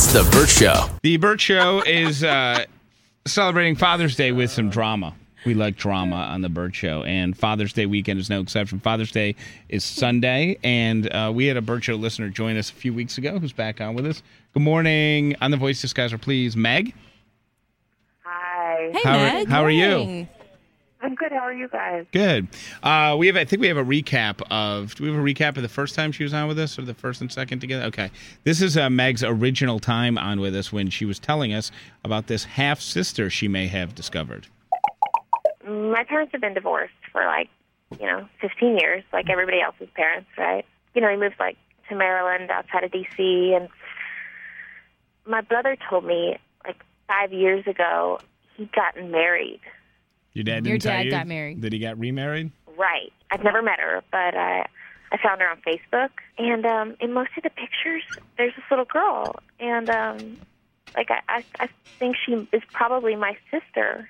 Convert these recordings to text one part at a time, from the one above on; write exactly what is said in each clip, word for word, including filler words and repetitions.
It's The Burt Show. The Burt Show is uh, celebrating Father's Day with some drama. We like drama on The Burt Show, and Father's Day weekend is no exception. Father's Day is Sunday, and uh, we had a Burt Show listener join us a few weeks ago who's back on with us. Good morning. On the Voice Disguiser, please, Meg. Hi. Hey, How are- Meg. how are you? Morning. I'm good. How are you guys? Good. Uh, we have, I think we have a recap of, do we have a recap of the first time she was on with us, or the first and second together? Okay. This is uh, Meg's original time on with us when she was telling us about this half-sister she may have discovered. My parents have been divorced for like, you know, fifteen years, like everybody else's parents, right? You know, he moved like to Maryland outside of D C, and my brother told me like five years ago he'd gotten married. Your dad didn't Your tell dad you got married. that he got remarried? Right. I've never met her, but I I found her on Facebook, and um, in most of the pictures, there's this little girl, and um, like I, I I think she is probably my sister.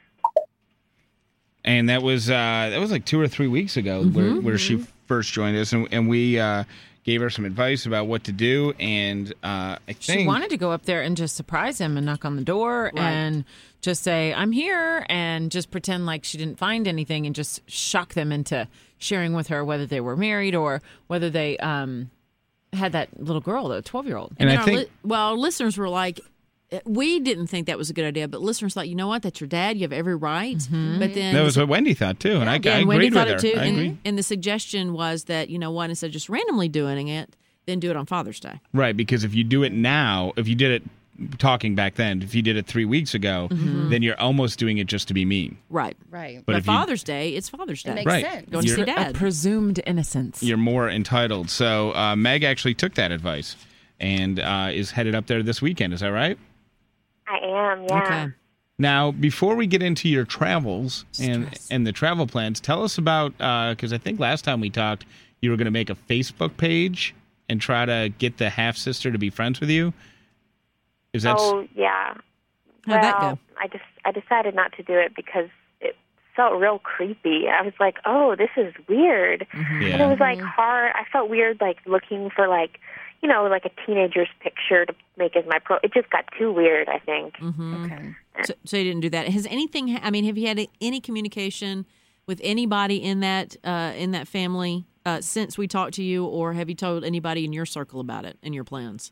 And that was uh, that was like two or three weeks ago where, where she first joined us, and, and we uh, gave her some advice about what to do. And uh, I think She wanted to go up there and just surprise him and knock on the door and just say, I'm here, and just pretend like she didn't find anything and just shock them into sharing with her whether they were married or whether they um, had that little girl, the twelve-year-old. And then I our think li- well, our listeners were like, we didn't think that was a good idea, but listeners thought, you know what, that's your dad, you have every right. But then that was what Wendy thought too, and I, yeah, I and Wendy agreed thought with it her. too. I And, agree. and the suggestion was that, you know what, instead of just randomly doing it, then do it on Father's Day. Right, because if you do it now, if you did it talking back then, if you did it three weeks ago, then you're almost doing it just to be mean. Right. Right. But But, if you- Father's Day, it's Father's Day. It makes Right. sense. Going to You're- see A Dad. presumed innocence. You're more entitled. So uh, Meg actually took that advice and uh, is headed up there this weekend. Is that right? I am, yeah. Okay. Now, before we get into your travels and and the travel plans, tell us about, because I think last time we talked, you were going to make a Facebook page and try to get the half-sister to be friends with you. Is that... Oh, yeah. How'd that well, go? I just I decided not to do it because it felt real creepy. I was like, oh, this is weird. And it Yeah. was like hard. I felt weird, like looking for like, you know, like a teenager's picture to make as my pro. It just got too weird, I think. Mm-hmm. Okay. So, so you didn't do that. Has anything, ha- I mean, have you had any communication with anybody in that uh, in that family uh, since we talked to you, or have you told anybody in your circle about it and your plans?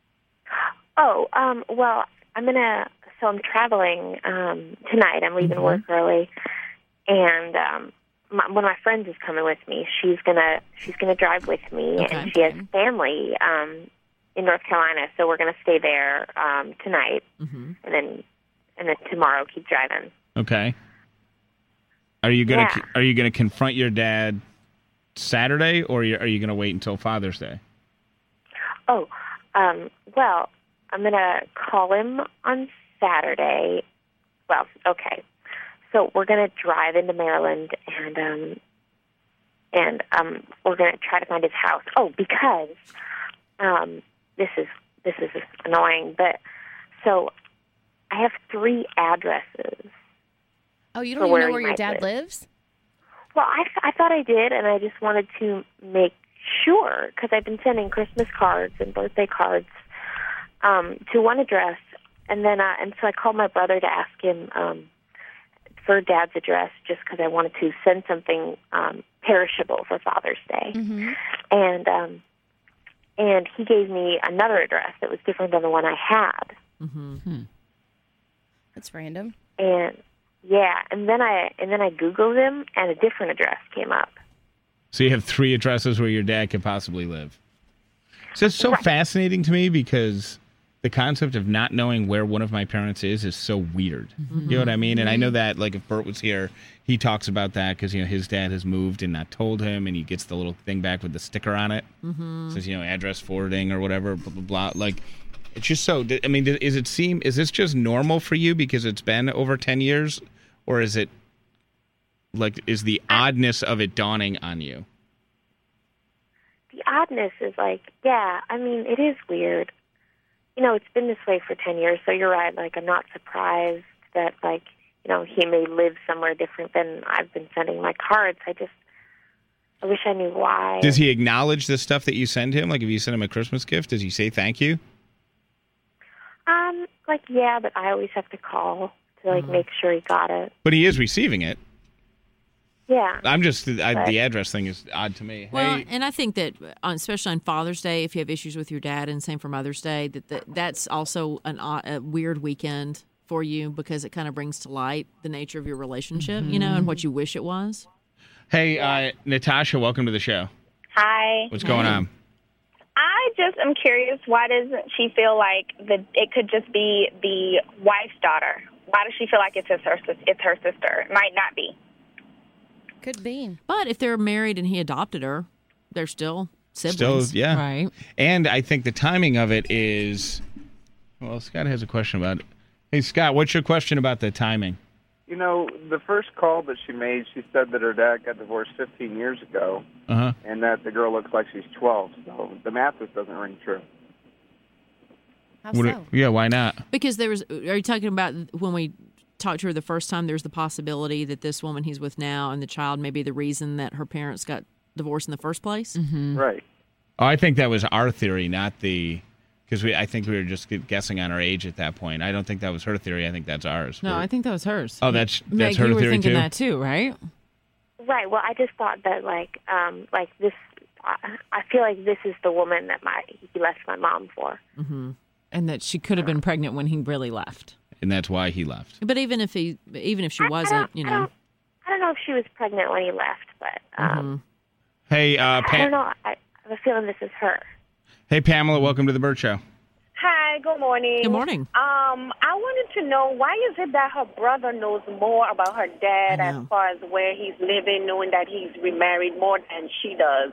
Oh, um, well, I'm gonna. So I'm traveling um, tonight. I'm leaving work early, and um, my, one of my friends is coming with me. She's gonna she's gonna drive with me, Okay. and she has family um, in North Carolina. So we're gonna stay there um, tonight, Mm-hmm. and then and then tomorrow keep driving. Okay. Are you gonna Yeah. Are you gonna confront your dad Saturday, or are you, are you gonna wait until Father's Day? Oh, um, well, I'm gonna call him on Saturday. Well, okay. So we're gonna drive into Maryland, and um, and um, we're gonna try to find his house. Oh, because um, this is this is annoying, but so I have three addresses. Oh, you For don't even where know he where your might dad live. lives? Well, I, I thought I did, and I just wanted to make sure because I've been sending Christmas cards and birthday cards um, to one address, and then uh, and so I called my brother to ask him um, for Dad's address just because I wanted to send something um, perishable for Father's Day, Mm-hmm. and um, and he gave me another address that was different than the one I had, Mm-hmm. That's random. and yeah, and then I and then I Googled him, and a different address came up. So you have three addresses where your dad could possibly live. So it's so Right. fascinating to me because the concept of not knowing where one of my parents is is so weird. You know what I mean? And I know that, like, if Bert was here, he talks about that because, you know, his dad has moved and not told him, and he gets the little thing back with the sticker on it. Mm-hmm. Says, you know, address forwarding or whatever, blah, blah, blah. Like, it's just so, I mean, is it seem, is this just normal for you because it's been over ten years? Or is it, like, is the oddness of it dawning on you? The oddness is like, yeah, I mean, it is weird. You know, it's been this way for ten years, so you're right. Like, I'm not surprised that, like, you know, he may live somewhere different than I've been sending my cards. I just, I wish I knew why. Does he acknowledge the stuff that you send him? Like, if you send him a Christmas gift, does he say thank you? Um, like, yeah, but I always have to call to, like, make sure he got it. But he is receiving it. Yeah. I'm just, I, But- the address thing is odd to me. Well, Hey, and I think that, on, especially on Father's Day, if you have issues with your dad, and same for Mother's Day, that, that that's also an, odd- a weird weekend for you because it kind of brings to light the nature of your relationship, you know, and what you wish it was. hey, uh, Natasha, welcome to the show. Hi. What's going on? I just am curious, why doesn't she feel like the it could just be the wife's daughter? Why does she feel like it's his, her sis- it's her sister? It might not be. Could be. But if they're married and he adopted her, they're still siblings. Still, yeah. Right. And I think the timing of it is, well, Scott has a question about it. Hey, Scott, what's your question about the timing? You know, the first call that she made, she said that her dad got divorced fifteen years ago, Uh-huh. and that the girl looks like she's twelve. So the math just doesn't ring true. How Would so? it- yeah, why not? Because there was, are you talking about when we talked to her the first time, there's the possibility that this woman he's with now and the child may be the reason that her parents got divorced in the first place? Mm-hmm. Right. Oh, I think that was our theory, not the, because we. I think we were just guessing on our age at that point. I don't think that was her theory. I think that's ours. No, We're- I think that was hers. Oh, that's that's Meg, her you were theory thinking too. that too, right? Right. Well, I just thought that, like, um, like this, I, I feel like this is the woman that my he left my mom for. Mm-hmm. And that she could have been pregnant when he really left. And that's why he left. But even if he, even if she I- I wasn't, don't- you I know. don't, I don't know if she was pregnant when he left, but um, Hey, uh, I don't Pam- know. I, I have a feeling this is her. hey, Pamela, welcome to the Burt Show. Hi, good morning. Good morning. Um, I wanted to know, why is it that her brother knows more about her dad I as know. far as where he's living, knowing that he's remarried more than she does?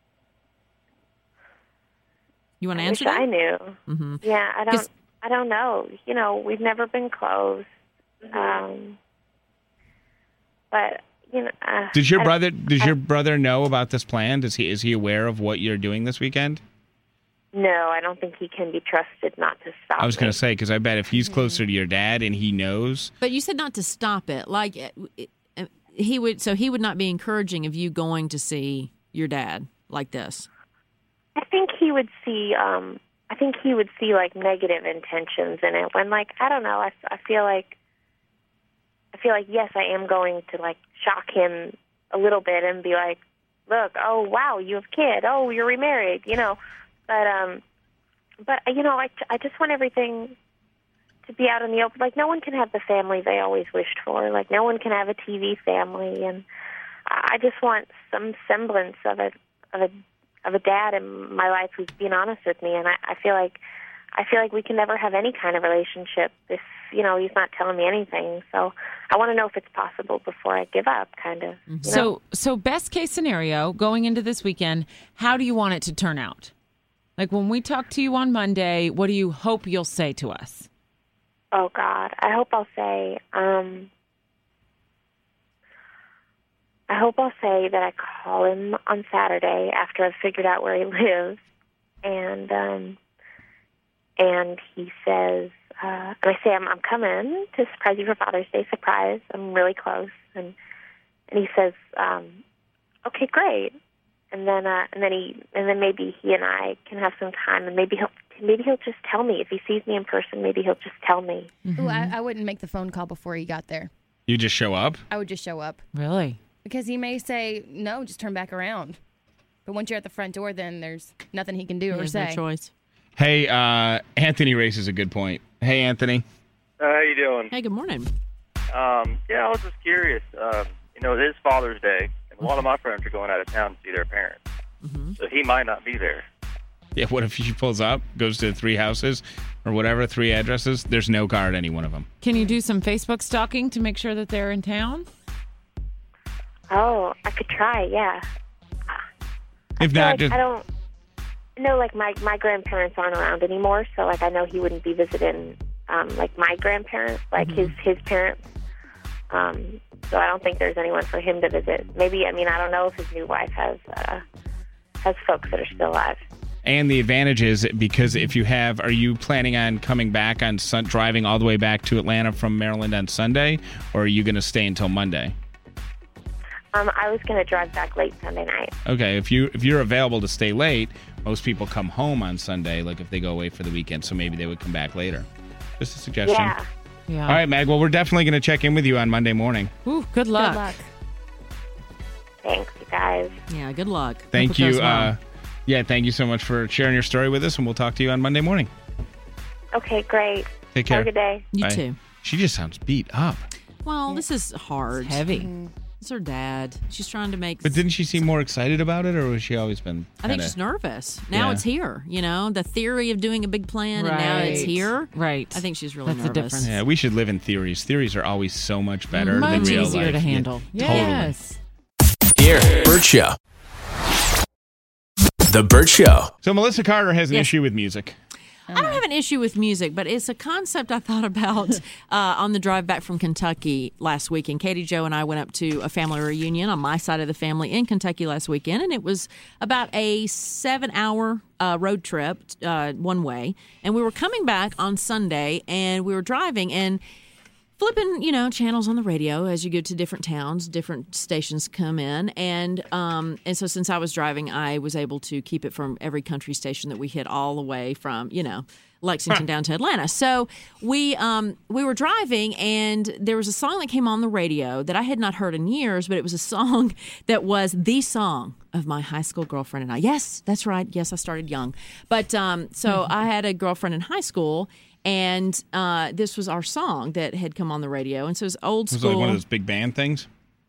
You want to I wish answer that? I knew. Mm-hmm. Yeah, I 'Cause- don't. I don't know. You know, we've never been close. Um, but you know, uh, Does your I- brother? Does I- your brother know about this plan? Does he? Is he aware of what you're doing this weekend? No, I don't think he can be trusted not to stop. I was going me. to say because I bet if he's closer to your dad and he knows, But you said not to stop it. Like, it, it, he would, so he would not be encouraging of you going to see your dad like this. I think he would see. Um, I think he would see like negative intentions in it. When like I don't know. I, I feel like. I feel like yes, I am going to like shock him a little bit and be like, "Look, oh wow, you have a kid. Oh, you're remarried." You know, but um, but you know, I I just want everything to be out in the open. Like no one can have the family they always wished for. Like no one can have a T V family, and I just want some semblance of a of a of a dad in my life who's being honest with me. And I, I feel like I feel like we can never have any kind of relationship if you know he's not telling me anything. So I want to know if it's possible before I give up, kind of. you know? So, so best case scenario going into this weekend, how do you want it to turn out? Like when we talk to you on Monday, what do you hope you'll say to us? Oh God, I hope I'll say. Um, I hope I'll say that I call him on Saturday after I've figured out where he lives, and um, and he says, uh, and I say I'm, I'm coming to surprise you for Father's Day surprise. I'm really close, and and he says, um, okay, great. And then uh, and then he and then maybe he and I can have some time, and maybe he'll maybe he'll just tell me if he sees me in person. Maybe he'll just tell me. Ooh, I, I wouldn't make the phone call before he got there. you just show up. I would just show up Really? because he may say no, just turn back around. But once you're at the front door, then there's nothing he can do He or has no say. choice. Hey, uh, Anthony raises a good point. Hey, Anthony. Uh, how you doing? Hey, good morning. Um, yeah, I was just curious. Um, you know, it is Father's Day, and a lot of my friends are going out of town to see their parents. Mm-hmm. So he might not be there. Yeah, what if she pulls up, goes to three houses or whatever, three addresses? There's no car at any one of them. Can you do some Facebook stalking to make sure that they're in town? Oh, I could try, yeah. If I feel not, like just I don't know. Like my my grandparents aren't around anymore, so like I know he wouldn't be visiting um, like my grandparents, like his his parents. Um, so I don't think there's anyone for him to visit. Maybe I mean I don't know if his new wife has uh, has folks that are still alive. and the advantage is because if you have, are you planning on coming back on sun, driving all the way back to Atlanta from Maryland on Sunday, or are you going to stay until Monday? Um, I was going to drive back late Sunday night. Okay, if you if you're available to stay late, most people come home on Sunday, like if they go away for the weekend, so maybe they would come back later. Just a suggestion. Yeah. Yeah. All right, Meg. Well, we're definitely going to check in with you on Monday morning. Ooh, good luck. Good luck. Thanks, you guys. Yeah, good luck. Thank Hope it you. goes well. Uh, yeah, thank you so much for sharing your story with us, and we'll talk to you on Monday morning. Okay, great. Take care. Have a good day. You Bye. too. She just sounds beat up. Well, this is hard. It's heavy. It's her dad. She's trying to make. But didn't she seem more excited about it, or was she always been? I think kinda- she's nervous. Now Yeah. it's here. You know, the theory of doing a big plan, and now it's Right. here. Right. I think she's really That's the nervous. difference. Yeah, we should live in theories. Theories are always so much better than Much real easier life. to handle. Yeah, totally. Yes. Here, Bert Show. The Bert Show. So Melissa Carter has an Yes. issue with music. I don't have an issue with music, but it's a concept I thought about uh, on the drive back from Kentucky last weekend. Katie Jo and I went up to a family reunion on my side of the family in Kentucky last weekend, and it was about a seven-hour uh, road trip uh, one way. And we were coming back on Sunday, and we were driving, and flipping, you know, channels on the radio as you go to different towns, different stations come in, and um, and so since I was driving, I was able to keep it from every country station that we hit all the way from, you know, Lexington down to Atlanta. So we um, we were driving, and there was a song that came on the radio that I had not heard in years, but it was a song that was the song of my high school girlfriend and I. Yes, that's right. Yes, I started young, but um, so I had a girlfriend in high school. And uh, this was our song that had come on the radio. And so it was old Was it school. like one of those big band things?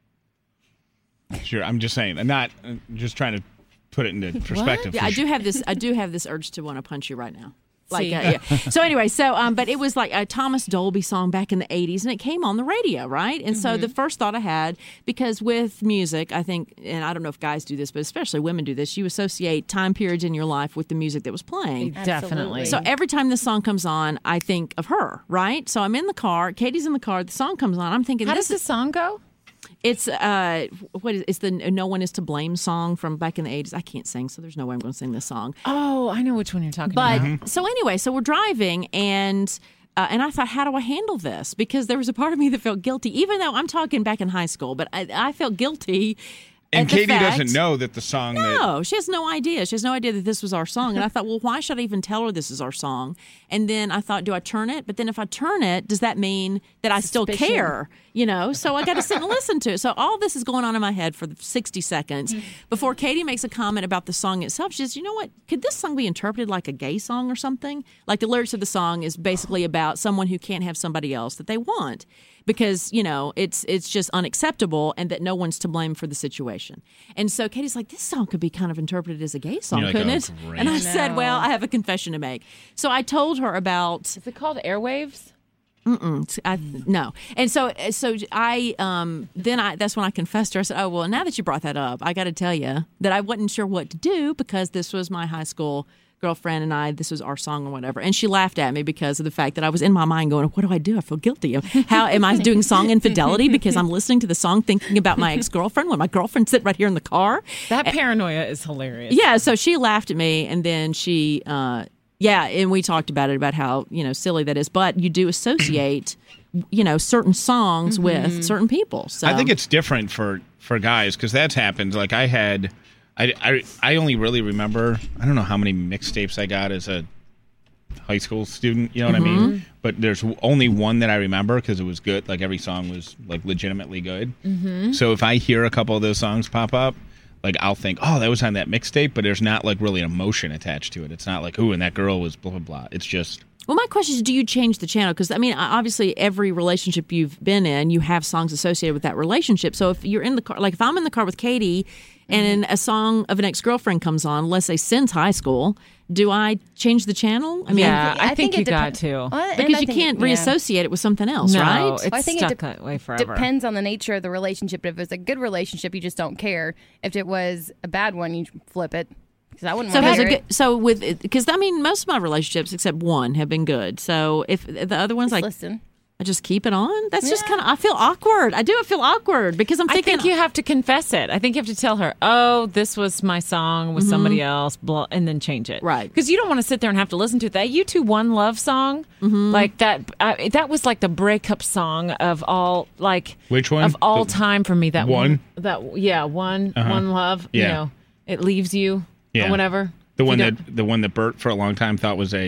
Sure, I'm just saying. I'm not I'm just trying to put it into perspective. Yeah, for I sure. do have this. I do have this urge to want to punch you right now. Like, See? uh, yeah. So anyway, so um, but it was like a Thomas Dolby song back in the eighties, and it came on the radio, right? And so the first thought I had, because with music, I think, and I don't know if guys do this, but especially women do this, you associate time periods in your life with the music that was playing. Definitely. So every time this song comes on, I think of her, right? So I'm in the car, Katie's in the car, the song comes on, I'm thinking, How this does the is, song go? it's uh, what is it's the No One Is to Blame song from back in the eighties. I can't sing, so there's no way I'm going to sing this song. Oh, I know which one you're talking But about. so anyway, so we're driving, and uh, and I thought, how do I handle this? Because there was a part of me that felt guilty, even though I'm talking back in high school, but I, I felt guilty. And at the Katie fact- doesn't know that the song that No, she has no idea. She has no idea that this was our song. And I thought, well, why should I even tell her this is our song? And then I thought, do I turn it? But then if I turn it, does that mean that I still Suspicion. care? You know, so I got to sit and listen to it. So all this is going on in my head for the sixty seconds before Katie makes a comment about the song itself. She says, you know what? Could this song be interpreted like a gay song or something? Like the lyrics of the song is basically about someone who can't have somebody else that they want. Because, you know, it's it's just unacceptable and that no one's to blame for the situation. And so Katie's like, this song could be kind of interpreted as a gay song, You're like, couldn't oh, it? great. And I No. said, well, I have a confession to make. So I told her about Is it called Airwaves? Mm-mm, I, no. And so so I um then I that's when I confessed to her. I said, oh, well, now that you brought that up, I got to tell you that I wasn't sure what to do because this was my high school girlfriend and I, this was our song or whatever. And she laughed at me because of the fact that I was in my mind going, what do I do? I feel guilty. How am I doing song infidelity because I'm listening to the song thinking about my ex-girlfriend when my girlfriend's sitting right here in the car? That paranoia is hilarious. Yeah, so she laughed at me, and then she, uh, yeah, and we talked about it, about how, you know, silly that is. But you do associate, you know, certain songs with certain people. So I think it's different for for guys because that's happened. Like I had, I, I I only really remember I don't know how many mixtapes I got as a high school student. You know what I mean? But there's only one that I remember because it was good. Like every song was like legitimately good. Mm-hmm. So if I hear a couple of those songs pop up, like I'll think, oh, that was on that mixtape. But there's not like really an emotion attached to it. It's not like, ooh, and that girl was blah blah blah. It's just. Well, my question is, do you change the channel? Because, I mean, obviously, every relationship you've been in, you have songs associated with that relationship. So if you're in the car, like if I'm in the car with Katie and a song of an ex-girlfriend comes on, let's say since high school, do I change the channel? I mean, Yeah, I, I think, think you it got depen- to. Well, and because I you think can't it- yeah. reassociate it with something else, No, right? it's I think it stuck de- that way forever. Depends on the nature of the relationship. If it's a good relationship, you just don't care. If it was a bad one, you flip it. Because I wouldn't So want has to a hear good, so with because I mean most of my relationships except one have been good. So if the other ones it. like Listen. I just keep it on, that's just kind of I feel awkward. I do feel awkward because I'm I thinking think you have to confess it. I think you have to tell her, "Oh, this was my song with somebody else," blah, and then change it. Right. Because you don't want to sit there and have to listen to it. That U two One Love song, like that. I, that was like the breakup song of all, like Which one? of all The- time for me. That One? That yeah, one Uh-huh. one love. You Yeah. know, it leaves you Yeah. or whatever. The You one don't- that the one that Bert for a long time thought was a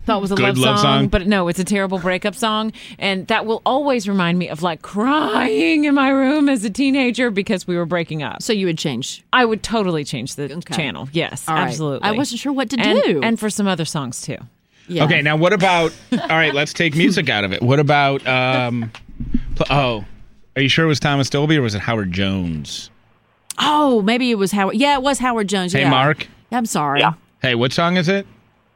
thought was a Good love, love song, song. but no, it's a terrible breakup song. And that will always remind me of like crying in my room as a teenager because we were breaking up. So you would change? I would totally change the Okay. channel. Yes, All right. absolutely. I wasn't sure what to and, do. And for some other songs too. Yeah. Okay, now what about? All right, let's take music out of it. What about? Um, pl- oh, are you sure it was Thomas Dolby or was it Howard Jones? Oh, maybe it was Howard. Yeah, it was Howard Jones. Hey, yeah. Mark. I'm sorry. Yeah. Hey, what song is it?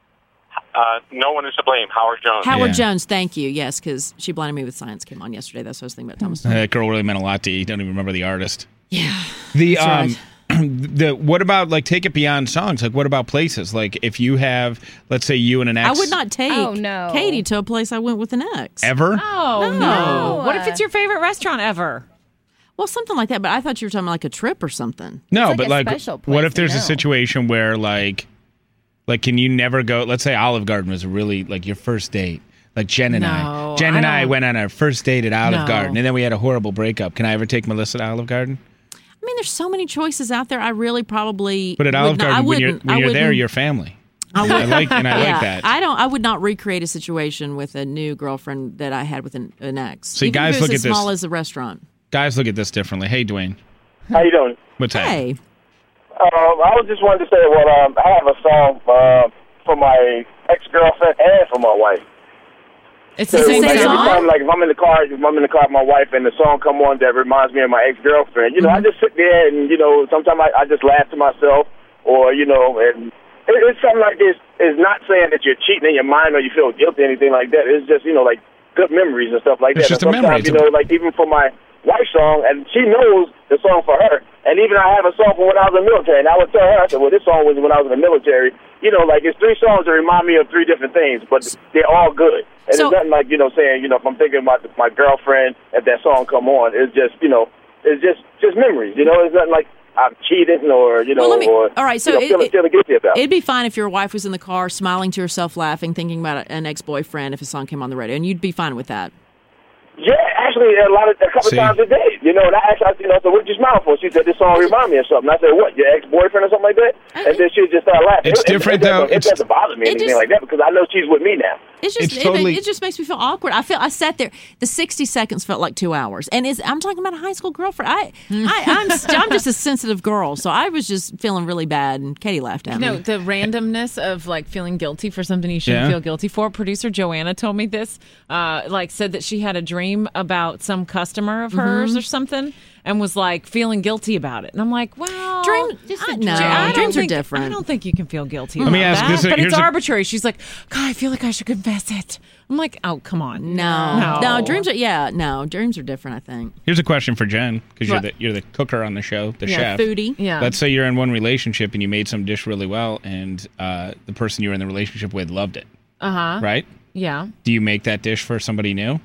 Uh, no one is to blame. Howard Jones. Howard Yeah. Jones, thank you. Yes, because She Blinded Me with Science came on yesterday. That's what I was thinking about Thomas. Dolby. That girl really meant a lot to you. You don't even remember the artist. Yeah. The That's um, right. the what about like take it beyond songs? Like what about places? Like if you have, let's say you and an ex. I would not take Oh, no. Katie to a place I went with an ex. ever. Oh no. No. What if it's your favorite restaurant ever? Well, something like that. But I thought you were talking about like a trip or something. No, like but a like, special what place if there's to a know. situation where like, like, can you never go? Let's say Olive Garden was really like your first date. Like Jen and No, I, Jen I and I don't- went on our first date at Olive No. Garden, and then we had a horrible breakup. Can I ever take Melissa to Olive Garden? I mean, there's so many choices out there. I really probably. But at would Olive not- I Garden, when you're wouldn't- when I you're there, wouldn't- you're family. I, And I like and I yeah, like that. I don't. I would not recreate a situation with a new girlfriend that I had with an, an ex. See, Even guys, if it was look as at this. small as a restaurant. Guys, look at this differently. Hey, Dwayne, How you doing? what's that? Hey, Um, I was just wanted to say, well, um, I have a song uh, for my ex-girlfriend and for my wife. It's the So, same like, every song. time, like if I'm in the car, if I'm in the car with my wife and the song come on that reminds me of my ex-girlfriend, you know, I just sit there and you know, sometimes I, I just laugh to myself, or you know, and it, it's something like this. It's not saying that you're cheating in your mind or you feel guilty or anything like that. It's just you know, like good memories and stuff like It's that. just a and memory. sometimes, you know, like even for my wife's song, and she knows the song for her. And even I have a song from when I was in the military, and I would tell her, I said, well, this song was when I was in the military. You know, like it's three songs that remind me of three different things, but they're all good. And So- it's nothing like, you know, saying, you know, if I'm thinking about my girlfriend, if that song come on, it's just, you know, it's just just memories. You know, it's nothing like I'm cheating or, you know, Well, let me- or all right, so you know, it- feeling, it- feeling guilty about it. it'd be fine if your wife was in the car, smiling to herself, laughing, thinking about an ex-boyfriend if a song came on the radio, and you'd be fine with that. Yeah, actually, a lot of a couple See? times a day, you know. And I asked, her, you know, so what did you smile for? She said, "This song remind me of something." I said, "What? Your ex-boyfriend or something like that?" And then she just started laughing. It's It- it- different, it, doesn't- though. It It's- doesn't bother me it anything just- like that because I know she's with me now. It's just It's it, totally- it just makes me feel awkward. I feel I sat there. The sixty seconds felt like two hours, and it's, I'm talking about a high school girlfriend. I, I I'm st- I'm just a sensitive girl, so I was just feeling really bad, and Katie laughed at No, me. the randomness of like feeling guilty for something you shouldn't Yeah. feel guilty for. Producer Joanna told me this, uh, like said that she had a dream about some customer of hers Mm-hmm. or something, and was like feeling guilty about it. And I'm like, well, Dream- just a I, dream. I don't Dreams are think- different. I don't think you can feel guilty. Let about me ask, that, this is- but here's it's a- arbitrary. She's like, God, I feel like I should confess it. I'm like, oh, come on, No, no, no, dreams are yeah, no, dreams are different. I think. Here's a question for Jen because you're What? the you're the cooker on the show, the Yeah, chef. foodie. Yeah. Let's say you're in one relationship and you made some dish really well, and uh, the person you were in the relationship with loved it. Uh huh. Right? Yeah. Do you make that dish for somebody new?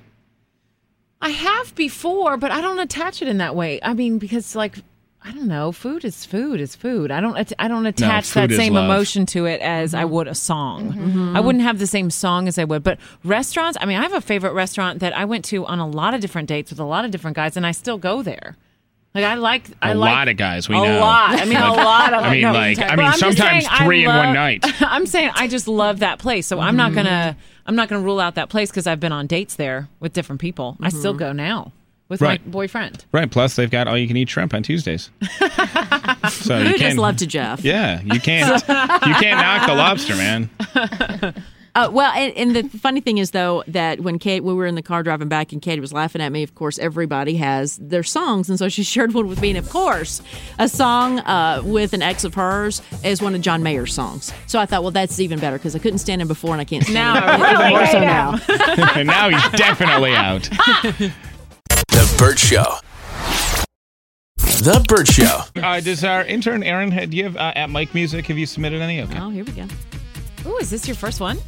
I have before, but I don't attach it in that way. I mean, because like I don't know, food is food is food. I don't att- I don't attach food that is same love. emotion to it as I would a song. I wouldn't have the same song as I would. But restaurants, I mean, I have a favorite restaurant that I went to on a lot of different dates with a lot of different guys, and I still go there. Like I like I A like lot of guys we a know. lot. I mean, a lot of. I mean, no, like, I but mean, I'm just sometimes saying I three in one love- night. I'm saying I just love that place, so I'm not gonna I'm not gonna rule out that place because I've been on dates there with different people. I still go now with Right. my boyfriend. Right. Plus, they've got all you can eat shrimp on Tuesdays. So you Who does can't. love to Jeff? Yeah, you can't. You can't knock the lobster, man. Uh, well, and, and the funny thing is, though, that when Kate, we were in the car driving back, and Katie was laughing at me. Of course, everybody has their songs, and so she shared one with me. And of course, a song uh, with an ex of hers is one of John Mayer's songs. So I thought, well, that's even better because I couldn't stand him before, and I can't stand Now him I even really more hate so him. now. And now he's definitely out. The Burt Show. The Burt Show. Uh, does our intern Aaron, do you have uh, at Mike Music? Have you submitted any? Okay. Oh, here we go. Ooh, is this your first one?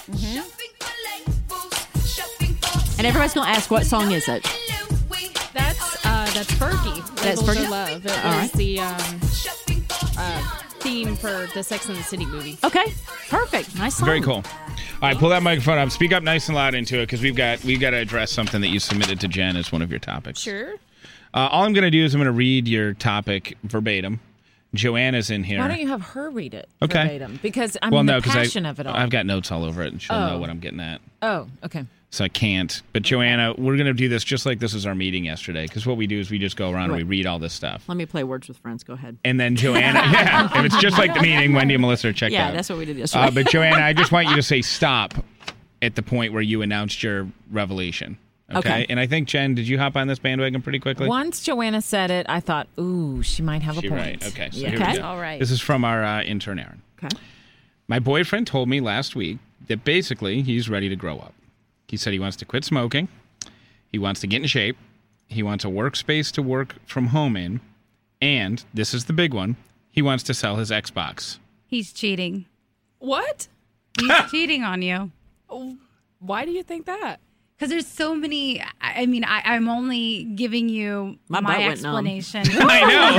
And everybody's going to ask, what song is it? That's uh, that's Fergie. That's Labels Fergie? Are Love. It All was right. the um, uh, theme for the Sex and the City movie. Okay, perfect. Nice song. Very cool. All right, pull that microphone up. Speak up nice and loud into it because we've got we've got to address something that you submitted to Jen as one of your topics. Sure. Uh, all I'm going to do is I'm going to read your topic verbatim. Joanna's in here. Why don't you have her read it Okay. verbatim? Because I well, mean, no, the 'cause passion I, of it all. I've got notes all over it, and she'll Oh. know what I'm getting at. Oh, okay. So I can't. But Joanna, we're going to do this just like this was our meeting yesterday, because what we do is we just go around Right. and we read all this stuff. Let me play Words with Friends. Go ahead. And then Joanna, yeah, if it's just like the meeting, Wendy and Melissa are checked Yeah, out. that's what we did yesterday. Uh, but Joanna, I just want you to say stop at the point where you announced your revelation. Okay? Okay. And I think, Jen, did you hop on this bandwagon pretty quickly? Once Joanna said it, I thought, ooh, she might have a She point. right. Okay. So Yeah. here we Okay. go. All right. This is from our uh, intern, Aaron. Okay. My boyfriend told me last week that basically he's ready to grow up. He said he wants to quit smoking. He wants to get in shape. He wants a workspace to work from home in. And, this is the big one, he wants to sell his Xbox. He's cheating. What? He's cheating on you. Why do you think that? Because there's so many. I I mean, I, I'm only giving you My my, butt went numb. explanation. I know.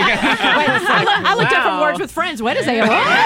I, look, I looked up from Words with Friends. Wait a second.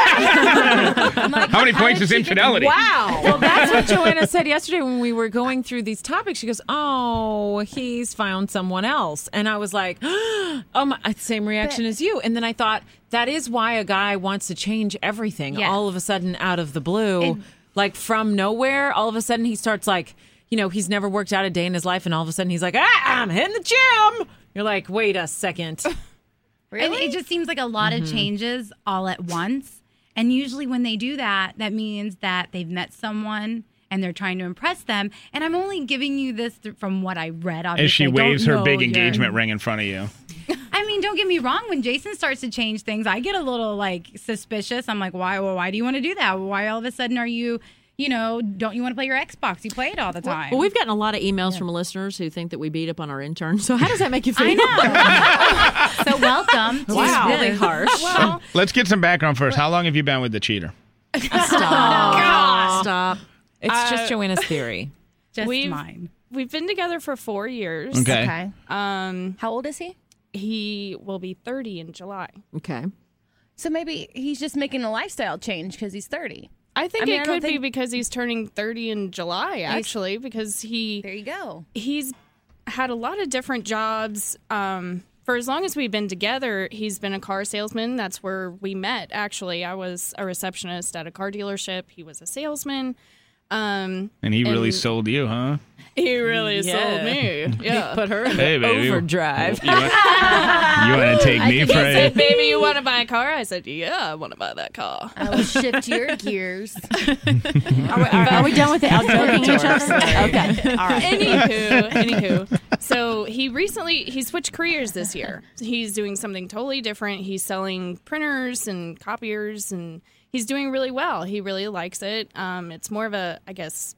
What? How many points is infidelity? Wow. Well, that's what Joanna said yesterday when we were going through these topics. She goes, oh, he's found someone else. And I was like, oh, my, same reaction as you. And then I thought, that is why a guy wants to change everything Yes. all of a sudden out of the blue. It- like from nowhere, all of a sudden he starts like, you know, he's never worked out a day in his life. And all of a sudden he's like, ah, I'm hitting the gym. You're like, wait a second. And it just seems like a lot of changes all at once. And usually when they do that, that means that they've met someone and they're trying to impress them. And I'm only giving you this th- from what I read. Obviously, As she I don't waves her know big your- engagement ring in front of you. I mean, don't get me wrong. When Jason starts to change things, I get a little like suspicious. I'm like, why? Well, why do you want to do that? Why all of a sudden are you, you know, don't you want to play your Xbox? You play it all the time. Well, we've gotten a lot of emails from listeners who think that we beat up on our interns. So how does that make you feel? I know. So welcome. To Wow. this. Really harsh. Well, Let's get some background first. How long have you been with the cheater? Stop. Stop. It's Uh, just Joanna's theory. just We've- mine. We've been together for four years. Okay. Okay. Um, How old is he? he will be thirty in July. Okay. So maybe he's just making a lifestyle change because he's thirty. I think I mean, it I don't could be think- because he's turning thirty in July, actually, because he There you go. he's had a lot of different jobs. Um, for as long as we've been together, he's been a car salesman. That's where we met, actually. I was a receptionist at a car dealership. He was a salesman. Um, And he really sold you, huh? He really Yeah. sold me. Yeah. Put her in Hey, the baby. overdrive. You want, you want to take me He for a... said, baby, you want to buy a car? I said, yeah, I want to buy that car. I will shift your gears. Are we, are, are we done with the outjoking each other? Okay. All right. Anywho, anywho. So he recently, he switched careers this year. He's doing something totally different. He's selling printers and copiers, and he's doing really well. He really likes it. Um, it's more of a, I guess,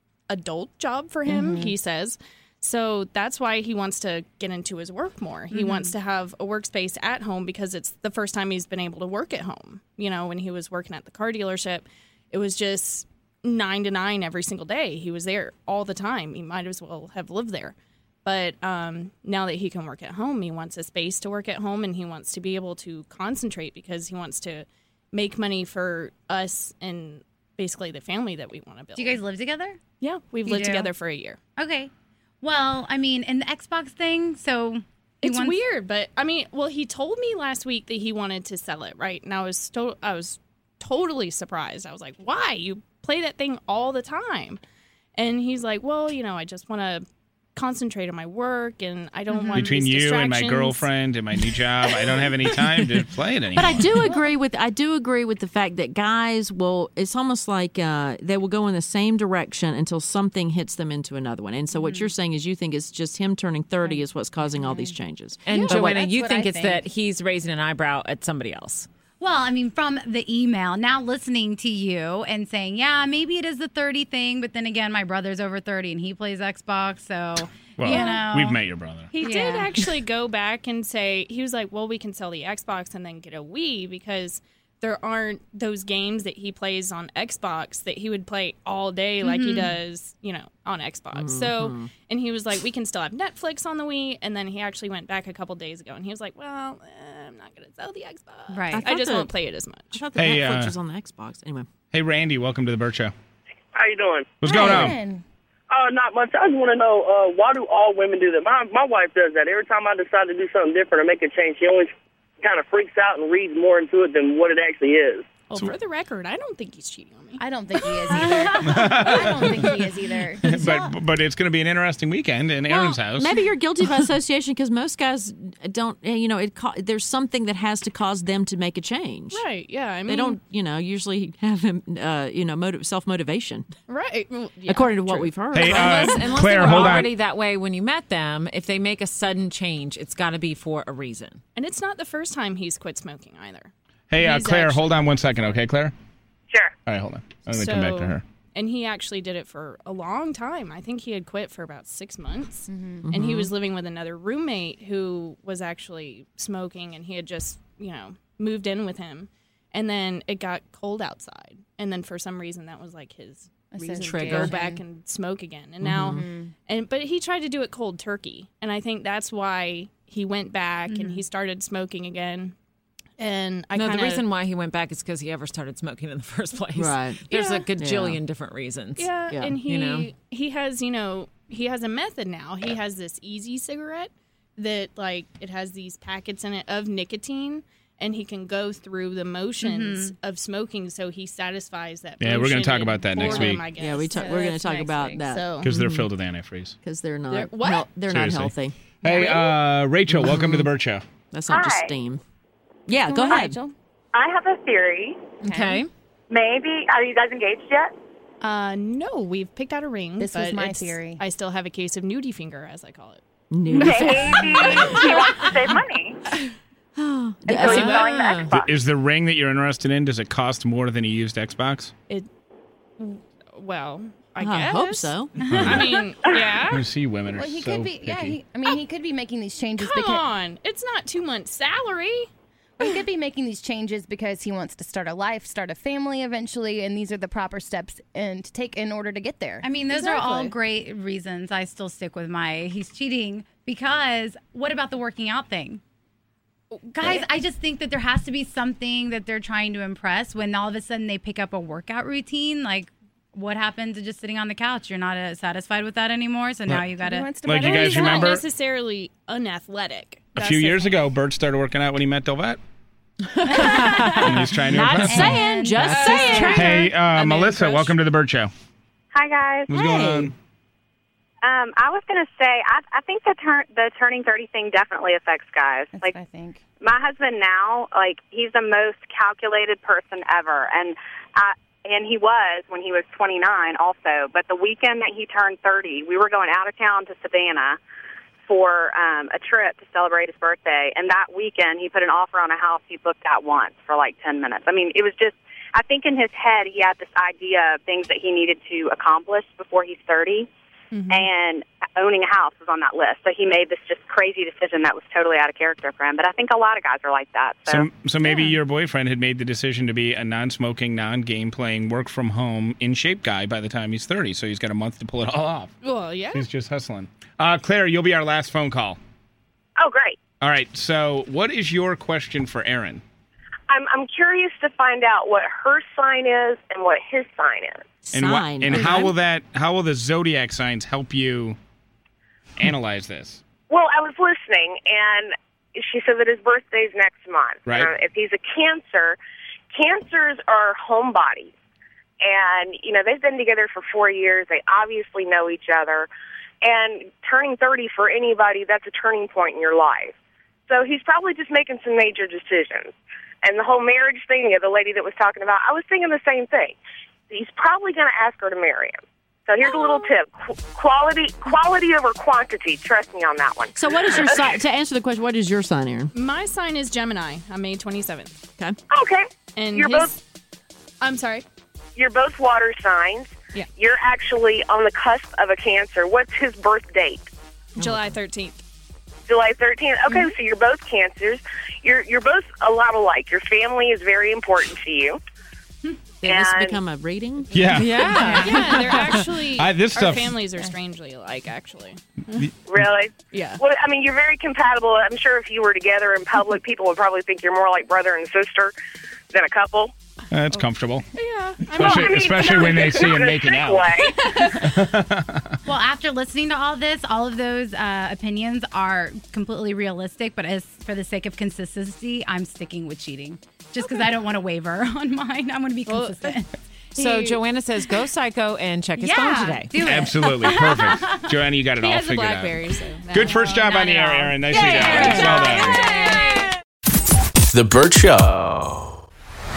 adult job for him, Mm-hmm. he says. So that's why he wants to get into his work more. He Mm-hmm. wants to have a workspace at home because it's the first time he's been able to work at home. You know, when he was working at the car dealership, it was just nine to nine every single day. He was there all the time. He might as well have lived there. But um, now that he can work at home, he wants a space to work at home, and he wants to be able to concentrate because he wants to make money for us and basically the family that we want to build. Do you guys live together? Yeah, we've You lived do? together for a year. Okay. Well, I mean, in the Xbox thing, so he It's wants- weird, but I mean, well, he told me last week that he wanted to sell it, right? And I was to- I was totally surprised. I was like, "Why? You play that thing all the time?" And he's like, "Well, you know, I just want to concentrate on my work, and I don't want Between these you and my distractions." girlfriend and my new job, I don't have any time to play it anymore. But I do agree with I do agree with the fact that guys will. It's almost like uh, they will go in the same direction until something hits them into another one. And so what you're saying is you think it's just him turning thirty is what's causing all these changes. And But what- Joanna, That's you what think I it's think. that he's raising an eyebrow at somebody else. Well, I mean, from the email, now listening to you and saying, yeah, maybe it is the thirty thing, but then again, my brother over thirty and he plays Xbox, so, Well, you know. we've met your brother. He did Yeah. actually go back and say, he was like, well, we can sell the Xbox and then get a Wii because there aren't those games that he plays on Xbox that he would play all day like he does, you know, on Xbox. So, and he was like, we can still have Netflix on the Wii. And then he actually went back a couple days ago and he was like, well, eh, I'm not going to sell the Xbox. Right. I, thought just that- won't play it as much. I thought that Hey, Netflix uh, was on the Xbox. Anyway. Hey, Randy, welcome to the Burt Show. How you doing? What's going on? Man. Uh, not much. I just want to know, uh, why do all women do that? My my wife does that. Every time I decide to do something different or make a change, she always kind of freaks out and reads more into it than what it actually is. Well, for the record, I don't think he's cheating on me. I don't think he is either. I don't think he is either. but but it's going to be an interesting weekend in Aaron's Well, house. Maybe you're guilty by association because most guys don't, you know, it. Co- there's something that has to cause them to make a change. Right, yeah. I mean, They don't, you know, usually have, uh, you know, motiv- self-motivation. Right. Well, yeah, according to what true. we've heard. Hey, uh, Unless, unless Claire, they were hold on. already that way when you met them, if they make a sudden change, it's got to be for a reason. And it's not the first time he's quit smoking either. Hey, uh, He's Claire, actually- hold on one second, okay, Claire? Sure. All right, hold on. I'm going to come back to her. And he actually did it for a long time. I think he had quit for about six months. Mm-hmm. And he Mhm. was living with another roommate who was actually smoking, and he had just, you know, moved in with him. And then it got cold outside. And then for some reason, that was like his reason to Trigger. go back and smoke again. And now, Mhm. and but he tried to do it cold turkey. And I think that's why he went back and he started smoking again. And I no, kinda, the reason why he went back is because he ever started smoking in the first place. Right. There's Yeah. a gajillion Yeah. different reasons. Yeah, Yeah. and he You know? he has, you know, he has a method now. He has this easy cigarette that like it has these packets in it of nicotine, and he can go through the motions of smoking, so he satisfies that. Yeah, we're gonna motion talk about that for next him, week. I guess. Yeah, we ta- So we're going to that's talk next about week. that So Because they're filled with antifreeze. because they're not They're- what? hel- they're not Seriously. healthy. Hey, uh, Rachel, welcome to the Burt Show. That's not just Hi. steam. Yeah, go Hi, ahead. Rachel. I have a theory. Okay. Maybe are you guys engaged yet? Uh, no, we've picked out a ring. This was but my it's- theory. I still have a case of nudie finger, as I call it. New. Maybe he wants to save money. And so he's selling the Ah. Xbox. Is the ring that you're interested in, does it cost more than a used Xbox? It. Well, I, I guess. hope so. I mean, yeah. You see women are Well, he so could be. Yeah, picky. he, I mean, he could be making these changes Come because on, it's not two months' salary. he could be making these changes because he wants to start a life, start a family eventually, and these are the proper steps and to take in order to get there. I mean, those are all Exactly. great reasons. I still stick with my he's cheating because what about the working out thing? Guys, I just think that there has to be something that they're trying to impress when all of a sudden they pick up a workout routine. Like, what happened to just sitting on the couch? You're not uh, satisfied with that anymore, so now you got He to. wants to Like, you better guys He's not remember necessarily unathletic. a That's few the years thing. ago, Bert started working out when he met Delvette? And he's trying to Not impress. saying, just That's saying. true. Hey, uh, I'm Melissa, impressed. welcome to the Burt Show. Hi guys. What's going on? Um, I was going to say I, I think the turn the turning thirty thing definitely affects guys. That's Like what I think. my husband now, like he's the most calculated person ever, and I and he was when he was twenty-nine also. But the weekend that he turned thirty, we were going out of town to Savannah for um, a trip to celebrate his birthday, and that weekend he put an offer on a house he looked at once for like ten minutes. I mean, it was just. I think in his head he had this idea of things that he needed to accomplish before he's thirty. Mm-hmm. And owning a house was on that list. So he made this just crazy decision that was totally out of character for him. But I think a lot of guys are like that. So, So, so maybe your boyfriend had made the decision to be a non-smoking, non-game playing, work from home, in shape guy by the time he's thirty. So he's got a month to pull it all off. Well, yeah. He's just hustling. Uh, Claire, you'll be our last phone call. oh, great. All right. So, what is your question for Aaron? I'm, I'm curious to find out what her sign is and what his sign is. And what, Sign. and Okay. how will that? How will the zodiac signs help you analyze this? Well, I was listening, and she said that his birthday's next month. Right. Uh, if he's a Cancer, Cancers are homebodies. And, you know, they've been together for four years. They obviously know each other. And turning thirty for anybody, that's a turning point in your life. So he's probably just making some major decisions. And the whole marriage thing, you know, the lady that was talking about, I was thinking the same thing. He's probably going to ask her to marry him. So here's a little tip. Qu- quality quality over quantity. Trust me on that one. So, what is your sign? To answer the question, what is your sign, Aaron? My sign is Gemini. I'm May twenty-seventh. Okay. Okay. And You're his, both I'm sorry. you're both water signs. Yeah. You're actually on the cusp of a Cancer. What's his birth date? July thirteenth. July thirteenth. Okay, so you're both Cancers. You're you're both a lot alike. Your family is very important to you. Did this And- become a reading? Yeah. Yeah. Yeah, they're actually, I- this our stuff- families are strangely alike, actually. Really? Yeah. Well, I mean, you're very compatible. I'm sure if you were together in public, people would probably think you're more like brother and sister than a couple. That's comfortable. Yeah. Especially, especially when they see him making out. Well, after listening to all this, all of those uh, opinions are completely realistic. But as for the sake of consistency, I'm sticking with cheating. Just because I don't want to waver on mine. I'm going to be consistent. So Joanna says, go psycho and check his Yeah, phone today. do it. Absolutely. Perfect. Joanna, you got it He all has a figured BlackBerry, out. so Good first job Not on the at air, all. Aaron. Nicely done. Well done. The Burt Show.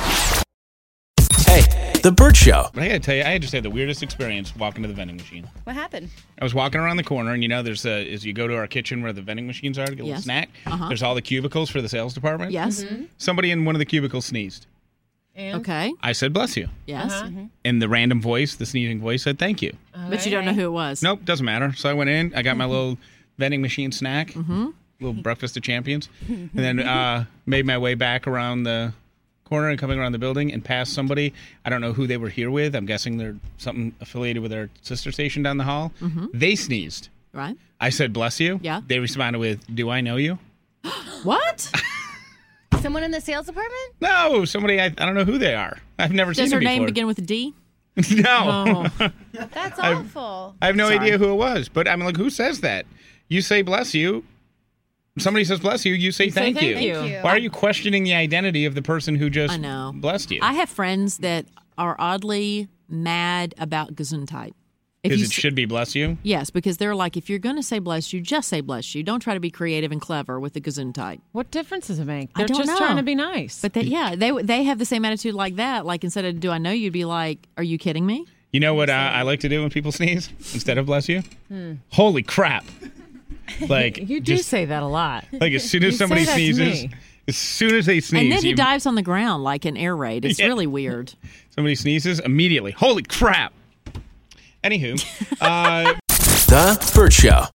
Hey, The Burt Show. But I gotta tell you, I just had the weirdest experience walking to the vending machine. What happened? I was walking around the corner, and you know, there's a, as you go to our kitchen where the vending machines are to get a little Yes. snack, Uh-huh. there's all the cubicles for the sales department. Yes. Mm-hmm. Mhm. Somebody in one of the cubicles sneezed. Okay. I said, bless you. Yes. Uh-huh. And the random voice, the sneezing voice, said, thank you. But you don't know who it was. Nope, doesn't matter. So I went in, I got my little vending machine snack, Mm-hmm. little breakfast of champions, and then uh, made my way back around the corner and coming around the building and passed somebody. I don't know who they were here with. I'm guessing they're something affiliated with our sister station down the hall. Mm-hmm. They sneezed. Right. I said, bless you. Yeah. They responded with, do I know you? What? Someone in the sales department? No, somebody, I, I don't know who they are. I've never Does seen her them name before. begin with a D? No. Oh. That's I've- awful. I have no Sorry. idea who it was. But I'm like, who says that? You say bless you. Somebody says bless you. You say, You say thank, thank you. you. Thank you. Why are you questioning the identity of the person who just I know. blessed you? I have friends that are oddly mad about Gesundheit. If Because you it s- should be bless you. Yes, because they're like, if you're going to say bless you, just say bless you. Don't try to be creative and clever with the Gesundheit. What difference does it make? I They're don't just know. trying to be nice. But they, yeah, they they have the same attitude like that. Like instead of do I know you, you'd be like, are you kidding me? You know what uh, I like to do when people sneeze instead of bless you? Hmm. Holy crap! Like You do just- say that a lot. Like as soon You as somebody say that to sneezes, me. as soon as they sneeze, and then he you- dives on the ground like an air raid. It's Yeah. really weird. somebody sneezes immediately. Holy crap! Anywho, uh, The Burt Show.